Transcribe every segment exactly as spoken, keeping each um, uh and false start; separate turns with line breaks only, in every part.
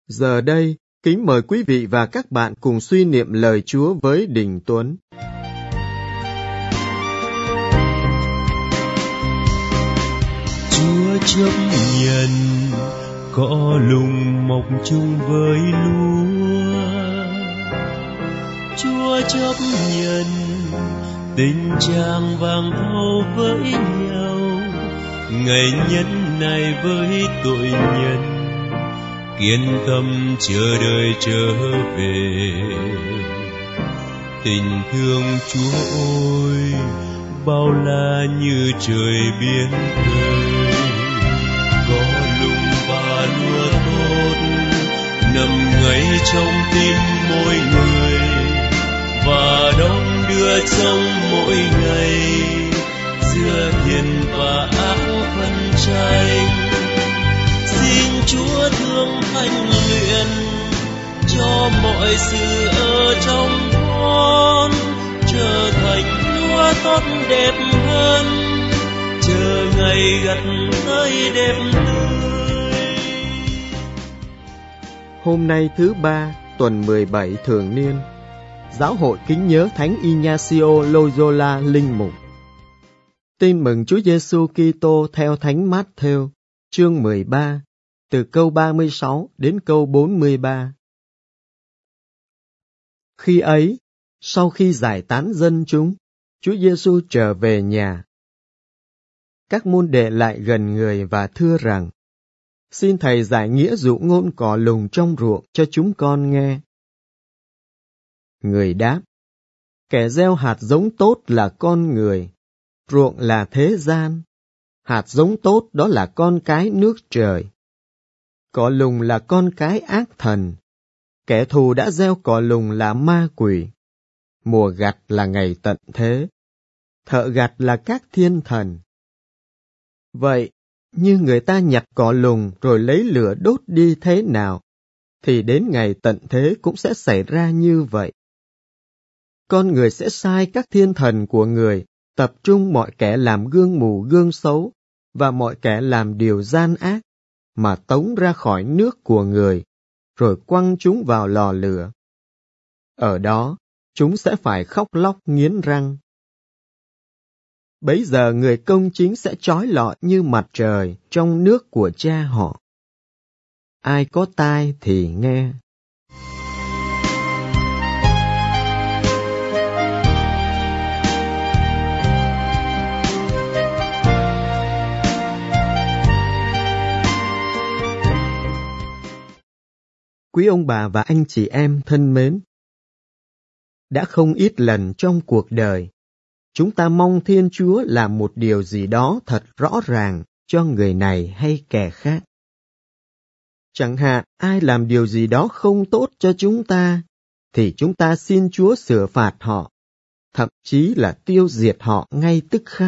Giờ đây, kính mời quý vị và các bạn cùng suy niệm lời Chúa với Đình Tuấn.
Chúa chấp nhận cỏ lùng mọc chung với lúa. Chúa chấp nhận tình trạng vàng thau với nhau, ngày nhân này với tội nhân kiên tâm chờ đợi trở về. Tình thương Chúa ôi bao la như trời biển khơi, có lùng và lúa tốt nằm ngay trong tim mỗi người, và đong đưa trong mỗi ngày giữa hiền và ác phân tranh. Xin Chúa thương thanh luyện cho mọi sự ở trong con trở thành lúa tốt đẹp hơn, chờ ngày gặt tới đẹp tươi.
Hôm nay thứ ba, tuần mười bảy thường niên, Giáo hội kính nhớ Thánh Ignacio Loyola linh mục. Tin mừng Chúa Giêsu Kitô theo Thánh Mát-thêu, chương mười ba, từ câu ba mươi sáu đến câu bốn mươi ba. Khi ấy, sau khi giải tán dân chúng, Chúa Giêsu trở về nhà. Các môn đệ lại gần người và thưa rằng: Xin Thầy giải nghĩa dụ ngôn cỏ lùng trong ruộng cho chúng con nghe. Người đáp: Kẻ gieo hạt giống tốt là con người, ruộng là thế gian. Hạt giống tốt đó là con cái nước trời. Cỏ lùng là con cái ác thần. Kẻ thù đã gieo cỏ lùng là ma quỷ. Mùa gặt là ngày tận thế. Thợ gặt là các thiên thần. Vậy, như người ta nhặt cỏ lùng rồi lấy lửa đốt đi thế nào, thì đến ngày tận thế cũng sẽ xảy ra như vậy. Con người sẽ sai các thiên thần của người tập trung mọi kẻ làm gương mù gương xấu và mọi kẻ làm điều gian ác, mà tống ra khỏi nước của người, rồi quăng chúng vào lò lửa. Ở đó, chúng sẽ phải khóc lóc nghiến răng. Bấy giờ người công chính sẽ chói lọi như mặt trời trong nước của Cha họ. Ai có tai thì nghe. Quý ông bà và anh chị em thân mến, đã không ít lần trong cuộc đời, chúng ta mong Thiên Chúa làm một điều gì đó thật rõ ràng cho người này hay kẻ khác. Chẳng hạn ai làm điều gì đó không tốt cho chúng ta, thì chúng ta xin Chúa sửa phạt họ, thậm chí là tiêu diệt họ ngay tức khắc.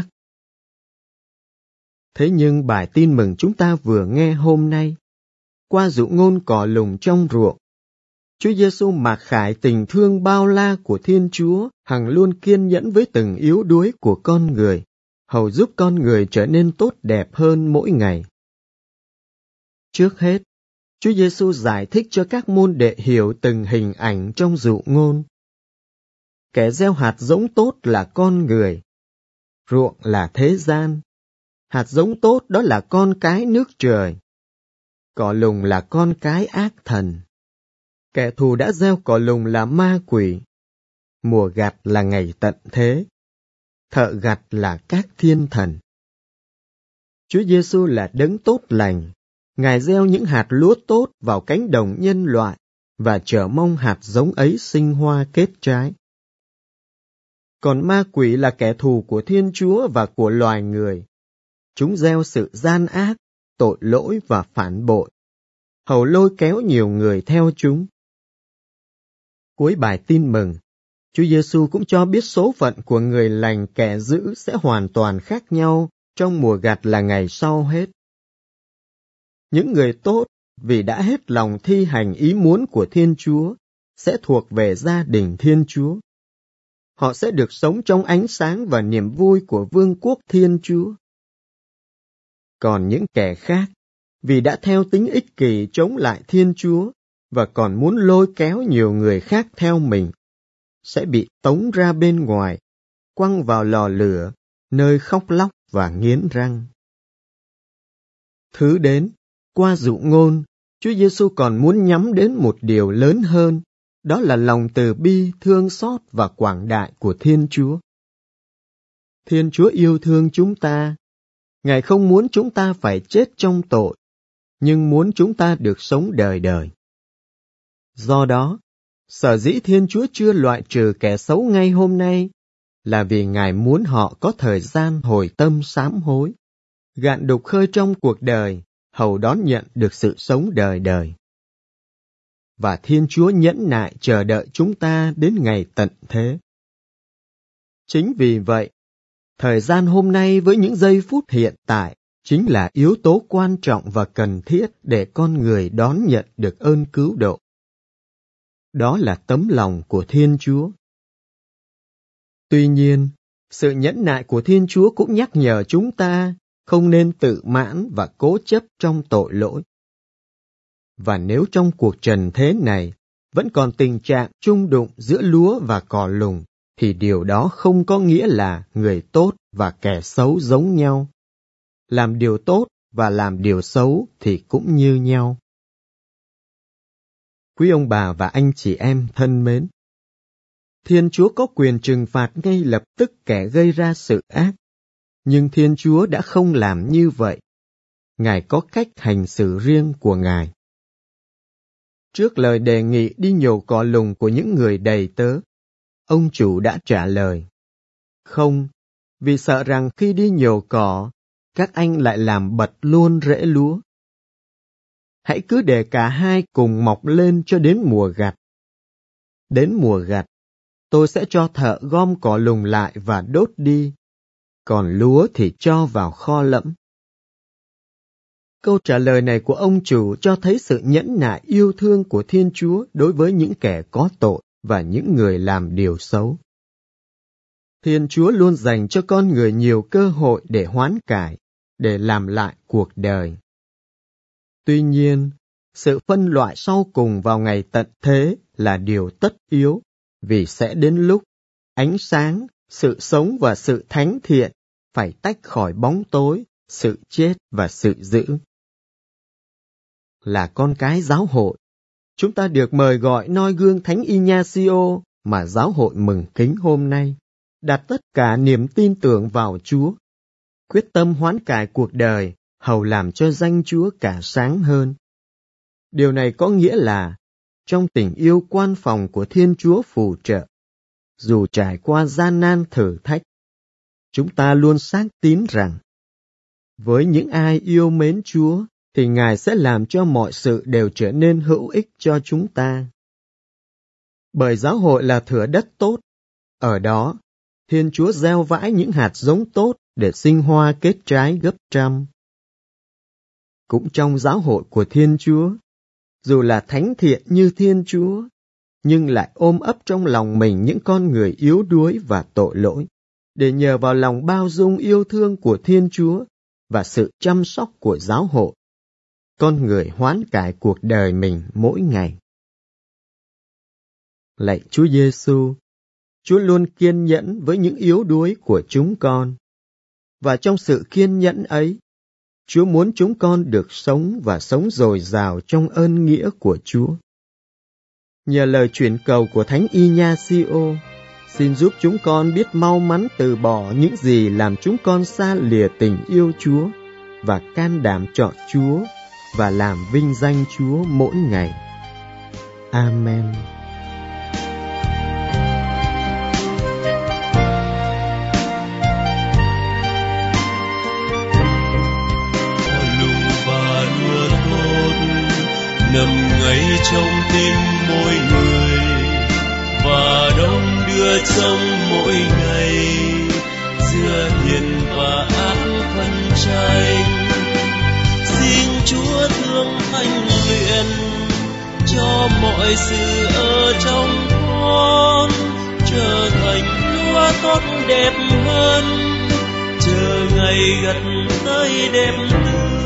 Thế nhưng bài tin mừng chúng ta vừa nghe hôm nay, qua dụ ngôn cỏ lùng trong ruộng, Chúa Giêsu mặc khải tình thương bao la của Thiên Chúa, hằng luôn kiên nhẫn với từng yếu đuối của con người, hầu giúp con người trở nên tốt đẹp hơn mỗi ngày. Trước hết, Chúa Giêsu giải thích cho các môn đệ hiểu từng hình ảnh trong dụ ngôn. Kẻ gieo hạt giống tốt là con người, ruộng là thế gian. Hạt giống tốt đó là con cái nước trời. Cỏ lùng là con cái ác thần. Kẻ thù đã gieo cỏ lùng là ma quỷ. Mùa gặt là ngày tận thế. Thợ gặt là các thiên thần. Chúa Giêsu là đấng tốt lành. Ngài gieo những hạt lúa tốt vào cánh đồng nhân loại và chờ mong hạt giống ấy sinh hoa kết trái. Còn ma quỷ là kẻ thù của Thiên Chúa và của loài người. Chúng gieo sự gian ác, tội lỗi và phản bội, hầu lôi kéo nhiều người theo chúng. Cuối bài tin mừng, Chúa Giêsu cũng cho biết số phận của người lành kẻ dữ sẽ hoàn toàn khác nhau trong mùa gặt là ngày sau hết. Những người tốt, vì đã hết lòng thi hành ý muốn của Thiên Chúa, sẽ thuộc về gia đình Thiên Chúa. Họ sẽ được sống trong ánh sáng và niềm vui của vương quốc Thiên Chúa. Còn những kẻ khác, vì đã theo tính ích kỷ chống lại Thiên Chúa, và còn muốn lôi kéo nhiều người khác theo mình, sẽ bị tống ra bên ngoài, quăng vào lò lửa, nơi khóc lóc và nghiến răng. Thứ đến, qua dụ ngôn, Chúa Giêsu còn muốn nhắm đến một điều lớn hơn, đó là lòng từ bi, thương xót và quảng đại của Thiên Chúa. Thiên Chúa yêu thương chúng ta. Ngài không muốn chúng ta phải chết trong tội, nhưng muốn chúng ta được sống đời đời. Do đó, sở dĩ Thiên Chúa chưa loại trừ kẻ xấu ngay hôm nay, là vì Ngài muốn họ có thời gian hồi tâm sám hối, gạn đục khơi trong cuộc đời, hầu đón nhận được sự sống đời đời. Và Thiên Chúa nhẫn nại chờ đợi chúng ta đến ngày tận thế. Chính vì vậy, thời gian hôm nay với những giây phút hiện tại chính là yếu tố quan trọng và cần thiết để con người đón nhận được ơn cứu độ. Đó là tấm lòng của Thiên Chúa. Tuy nhiên, sự nhẫn nại của Thiên Chúa cũng nhắc nhở chúng ta không nên tự mãn và cố chấp trong tội lỗi. Và nếu trong cuộc trần thế này vẫn còn tình trạng chung đụng giữa lúa và cỏ lùng, thì điều đó không có nghĩa là người tốt và kẻ xấu giống nhau. Làm điều tốt và làm điều xấu thì cũng như nhau. Quý ông bà và anh chị em thân mến, Thiên Chúa có quyền trừng phạt ngay lập tức kẻ gây ra sự ác, nhưng Thiên Chúa đã không làm như vậy. Ngài có cách hành xử riêng của Ngài. Trước lời đề nghị đi nhổ cỏ lùng của những người đầy tớ, ông chủ đã trả lời: Không, vì sợ rằng khi đi nhổ cỏ, các anh lại làm bật luôn rễ lúa. Hãy cứ để cả hai cùng mọc lên cho đến mùa gặt. Đến mùa gặt, tôi sẽ cho thợ gom cỏ lùng lại và đốt đi, còn lúa thì cho vào kho lẫm. Câu trả lời này của ông chủ cho thấy sự nhẫn nại yêu thương của Thiên Chúa đối với những kẻ có tội và những người làm điều xấu. Thiên Chúa luôn dành cho con người nhiều cơ hội để hoán cải, để làm lại cuộc đời. Tuy nhiên, sự phân loại sau cùng vào ngày tận thế là điều tất yếu, vì sẽ đến lúc ánh sáng, sự sống và sự thánh thiện phải tách khỏi bóng tối, sự chết và sự dữ. Là con cái giáo hội, chúng ta được mời gọi noi gương Thánh Ignacio mà giáo hội mừng kính hôm nay, đặt tất cả niềm tin tưởng vào Chúa, quyết tâm hoán cải cuộc đời, hầu làm cho danh Chúa cả sáng hơn. Điều này có nghĩa là, trong tình yêu quan phòng của Thiên Chúa phù trợ, dù trải qua gian nan thử thách, chúng ta luôn xác tín rằng, với những ai yêu mến Chúa, thì Ngài sẽ làm cho mọi sự đều trở nên hữu ích cho chúng ta. Bởi giáo hội là thửa đất tốt, ở đó, Thiên Chúa gieo vãi những hạt giống tốt để sinh hoa kết trái gấp trăm. Cũng trong giáo hội của Thiên Chúa, dù là thánh thiện như Thiên Chúa, nhưng lại ôm ấp trong lòng mình những con người yếu đuối và tội lỗi, để nhờ vào lòng bao dung yêu thương của Thiên Chúa và sự chăm sóc của giáo hội, con người hoán cải cuộc đời mình mỗi ngày. Lạy Chúa Giêsu, Chúa luôn kiên nhẫn với những yếu đuối của chúng con. Và trong sự kiên nhẫn ấy, Chúa muốn chúng con được sống và sống dồi dào trong ơn nghĩa của Chúa. Nhờ lời chuyển cầu của Thánh Ignacio, xin giúp chúng con biết mau mắn từ bỏ những gì làm chúng con xa lìa tình yêu Chúa và can đảm chọn Chúa và làm vinh danh Chúa mỗi ngày. Amen.
Nằm ngay trong tim mỗi người và đong đưa trong mỗi ngày giữa hiền và ác phân tranh. Xin Chúa thương thanh luyện cho mọi sự ở trong con trở thành lúa tốt đẹp hơn, chờ ngày gặt tới đẹp tươi.